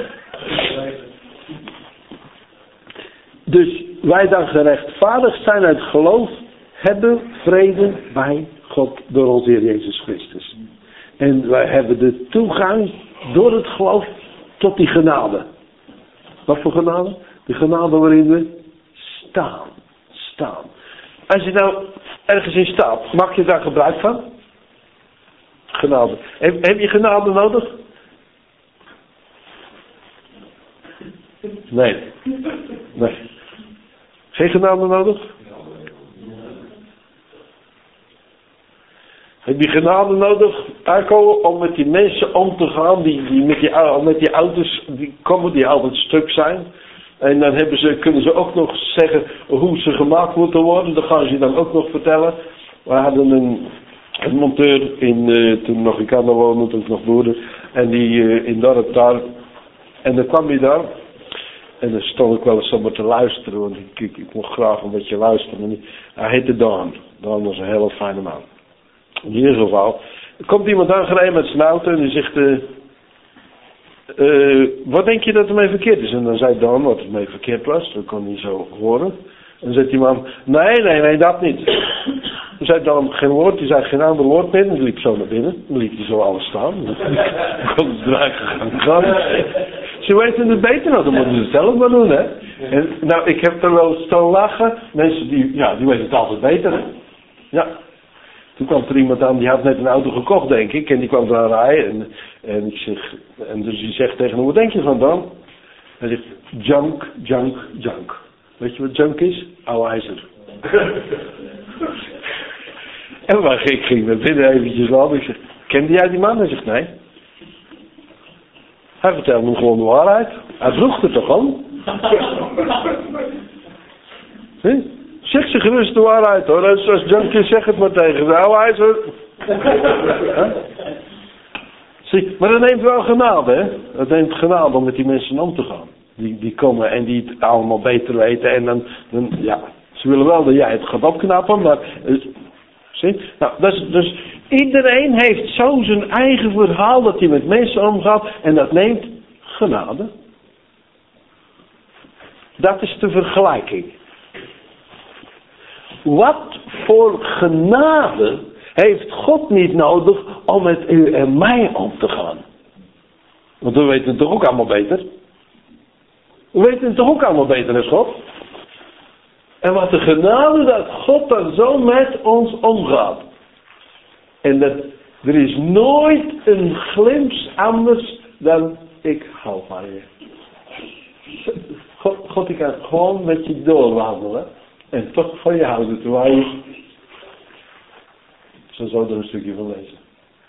Dus wij dan gerechtvaardigd zijn uit geloof, hebben vrede bij God door onze Heer Jezus Christus. En wij hebben de toegang door het geloof tot die genade. Wat voor genade? De genade waarin we staan. Staan. Als je nou ergens in staat, maak je daar gebruik van? Genade. Heb, heb je genade nodig? Nee. Nee. Geen genade nodig? Heb je genade nodig, Arco, om met die mensen om te gaan, die, die met, die, met die auto's, die komen, die altijd stuk zijn. En dan hebben ze, kunnen ze ook nog zeggen hoe ze gemaakt moeten worden. Dat gaan ze dan ook nog vertellen. We hadden een, een monteur, in, uh, toen nog in Canada woonde, toen ik nog boerde. En die uh, in dorp daar. En dan kwam hij daar. En dan stond ik wel eens zomaar te luisteren. Want ik, ik, ik mocht graag een beetje luisteren. En die, hij heette Dan. Dan was een hele fijne man. In ieder geval. Er komt iemand aangereden met zijn auto. En die zegt... Uh, Uh, wat denk je dat ermee verkeerd is? En dan zei Dan wat ermee verkeerd was. Dat kon hij zo horen. En dan zegt die man, nee, nee, nee, dat niet. Dan zei Dan geen woord. Die zei geen ander woord meer. En die liep zo naar binnen. Dan liep hij zo alles staan. Dan kon ze eruit gegaan. Ze weten het beter nou. Dan moeten ze het zelf maar doen, hè. En nou, ik heb er wel staan lachen. Mensen die, ja, die weten het altijd beter, hè. Ja. Toen kwam er iemand aan, die had net een auto gekocht, denk ik. En die kwam eraan rijden. En, en, ik zeg, en dus die zegt tegen hem, wat denk je van Dan? Hij zegt, junk, junk, junk. Weet je wat junk is? Oude ijzer. En waar ik ging naar binnen eventjes aan. Ik zeg, kende jij die man? Hij zegt, nee. Hij vertelde hem gewoon de waarheid. Hij vroeg er toch om? Zie? Zeg ze gerust de waarheid hoor. Als, als junkie zeg het maar tegen de oude ijzer. Huh? Zie, maar dat neemt wel genade, hè. Dat neemt genade om met die mensen om te gaan. Die, die komen en die het allemaal beter weten. En dan, dan ja, ze willen wel dat jij het gaat opknappen, maar... Uh, zie? Nou, dus, dus iedereen heeft zo zijn eigen verhaal dat hij met mensen omgaat. En dat neemt genade. Dat is de vergelijking. Wat voor genade heeft God niet nodig om met u en mij om te gaan? Want we weten het toch ook allemaal beter? We weten het toch ook allemaal beter dan God? En wat de genade dat God dan zo met ons omgaat. En dat er is nooit een glimp anders dan ik hou van je. God, God die kan gewoon met je doorwandelen. En toch van je houden terwijl je... Zo zou er een stukje van lezen.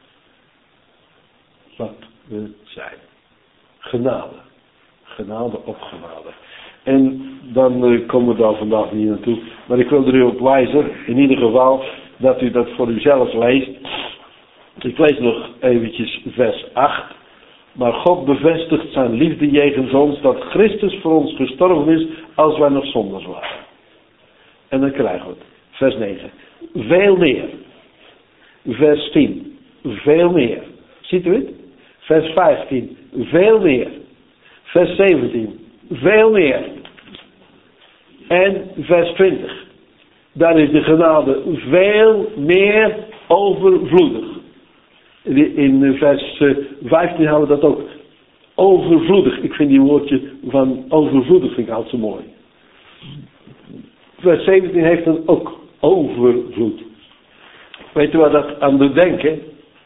Wat we zijn. Genade. Genade op genade. En dan uh, komen we daar vandaag niet naartoe. Maar ik wil er u op wijzen. In ieder geval dat u dat voor uzelf leest. Ik lees nog eventjes vers acht. Maar God bevestigt zijn liefde jegens ons. Dat Christus voor ons gestorven is als wij nog zondaars waren. En dan krijgen we het. Vers negen. Veel meer. Vers tien. Veel meer. Ziet u het? Vers vijftien. Veel meer. Vers zeventien. Veel meer. En vers twintig. Daar is de genade veel meer overvloedig. In vers vijftien hebben we dat ook. Overvloedig. Ik vind die woordje van overvloedig vind ik altijd zo mooi. Vers zeventien heeft dan ook overvloed. Weet u wat dat aan doet denken?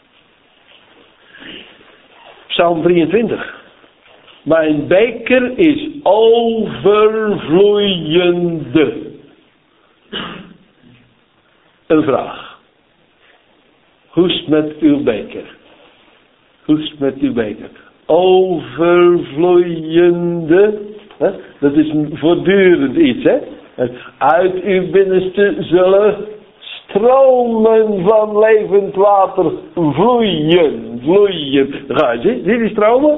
Psalm drieëntwintig. Mijn beker is overvloeiende. Een vraag. Hoe is het met uw beker? Hoe is het met uw beker? Overvloeiende. Hè? Dat is voortdurend iets, hè? Uit uw binnenste zullen stromen van levend water vloeien. Vloeien. Ga je zien? Zie je die stromen?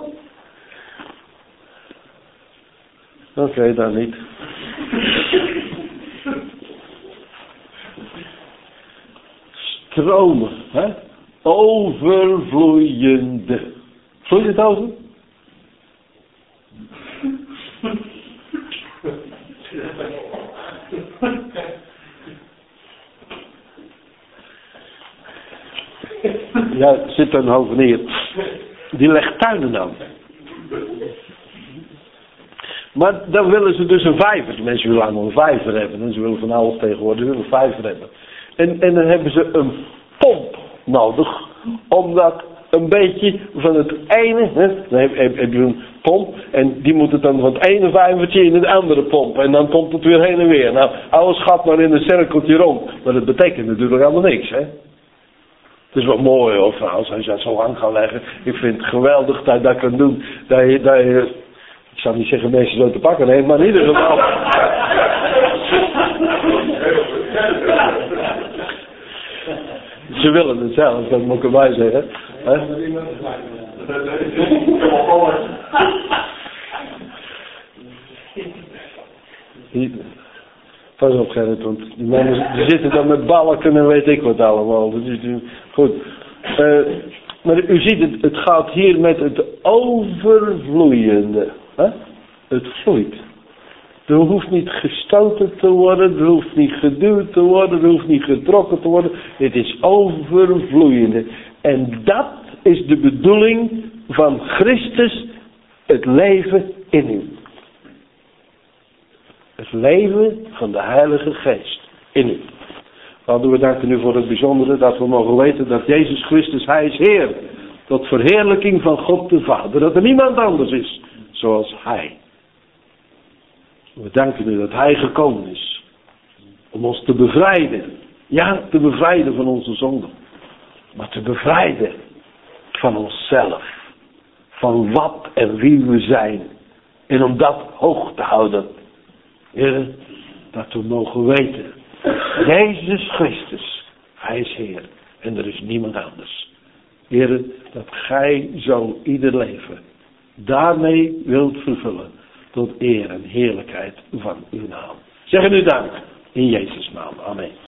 Oké, okay, dan niet. Stromen. Hè? overvloeiende. Vloeit het over? Ja, zit een hovenier. Die legt tuinen aan. Maar dan willen ze dus een vijver. De mensen willen allemaal een vijver hebben. En ze willen van alles tegenwoordig een vijver hebben. En, en dan hebben ze een pomp nodig. Omdat een beetje van het ene. Hè, dan heb, heb, heb je een pomp. En die moet het dan van het ene vijvertje in het andere pompen. En dan pompt het weer heen en weer. Nou, alles gaat maar in een cirkeltje rond. Maar dat betekent natuurlijk helemaal niks. Hè. Het is wel mooi hoor, als je dat zo lang kan leggen. Ik vind het geweldig dat je dat kan doen. Dat je, dat je, ik zou niet zeggen mensen zo te pakken neemt, maar in ieder geval. Ze willen het zelf, dat moet ik erbij zeggen. He? Pas op Gerrit, want die mannen die zitten dan met balken en weet ik wat allemaal. Dat is, goed. Uh, maar u ziet het, het gaat hier met het overvloeiende. Hè? Het vloeit. Er hoeft niet gestoten te worden, er hoeft niet geduwd te worden, er hoeft niet getrokken te worden. Het is overvloeiende. En dat is de bedoeling van Christus, het leven in u. Het leven van de Heilige Geest in u. Vader, we danken u voor het bijzondere dat we mogen weten dat Jezus Christus, Hij is Heer. Tot verheerlijking van God de Vader. Dat er niemand anders is zoals Hij. We danken u dat Hij gekomen is. Om ons te bevrijden. Ja, te bevrijden van onze zonden. Maar te bevrijden van onszelf. Van wat en wie we zijn. En om dat hoog te houden. Heer, dat we mogen weten. Jezus Christus, Hij is Heer. En er is niemand anders. Heer, dat Gij zo ieder leven daarmee wilt vervullen. Tot eer en heerlijkheid van uw naam. Zeggen u dank. In Jezus' naam. Amen.